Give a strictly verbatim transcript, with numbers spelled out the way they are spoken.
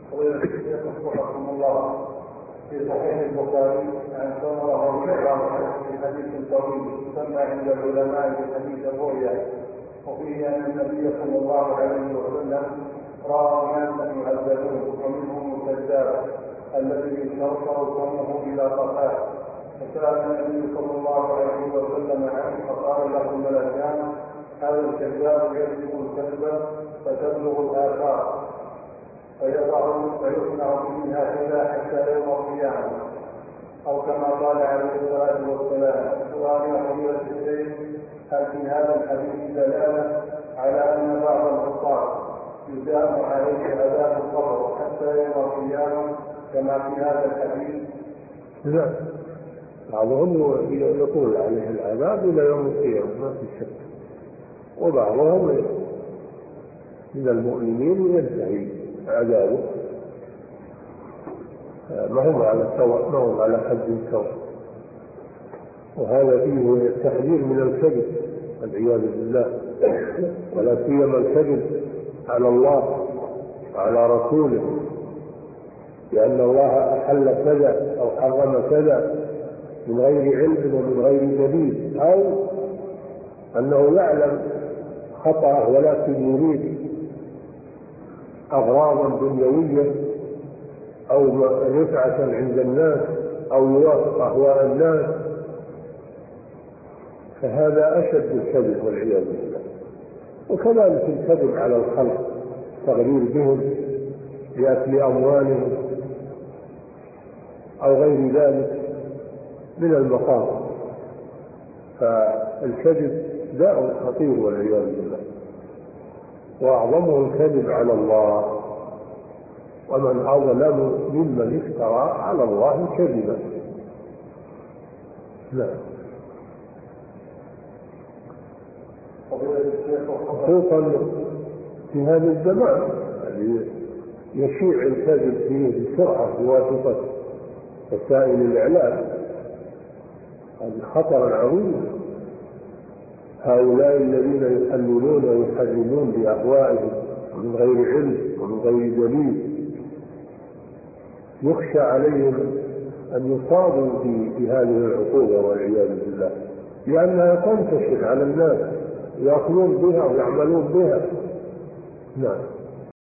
وفقكم الله. في صحيح البخاري عن سمرة رضي الله عنه في حديث طويل يسمى عند العلماء بحديث الرؤيا، وفيه أن النبي صلى الله عليه وسلم رأى ناسا يعذبون ومنهم الكذاب الذي يشرشر فمه إلى قفاه، فسأل النبي صلى الله عليه وسلم عنه فقال له الملكان: هذا الكذاب يكذب الكذب فتبلغ الآفاق فيضع فيصنع به هكذا حتى يوم القيامة، أو كما قال عليه الصلاة والسلام. سؤال يا فضيلة الشيخ: هل في هذا الحديث دلالة على أن بعض العصاة يدام عليه عذاب القبر حتى يوم القيامة كما في هذا الحديث؟ لا، بعضهم يطول عليه العذاب إلى يوم القيامة ما في شك، وبعضهم من المؤمنين ينتهي عذابه، ما هم على سواء، ما هم على حد سواء. وهذا فيه التحذير من الكذب والعياذ بالله، ولا سيما الكذب على الله وعلى رسوله، لأن الله أحل كذا أو حرم كذا من غير علم ومن غير دليل، أو أنه يعلم خطأ ولكن يريد أغراضا دنيوية أو رفعة عند الناس أو يوافق أهواء الناس، فهذا أشد الكذب والعياذ بالله. وكذلك الكذب على الخلق، تغرير بهم لأكل أموالهم أو غير ذلك من المخاطر، فالكذب داء خطير والعياذ بالله، وأعظمه الكذب على الله، ومن أظلم ممن افترى على الله كذبا. لا، خصوصا في هذا الزمان يشيع الكذب فيه بسرعة بواسطة وسائل الإعلام، هذا خطر عظيم. هؤلاء الذين يحللون ويحرمون بأهوائهم من غير علم ومن غير دليل، يخشى عليهم أن يصابوا بهذه العقوبة والعياذ بالله، لأنها تنتشر على الناس، يأخذون بها ويعملون بها. نعم.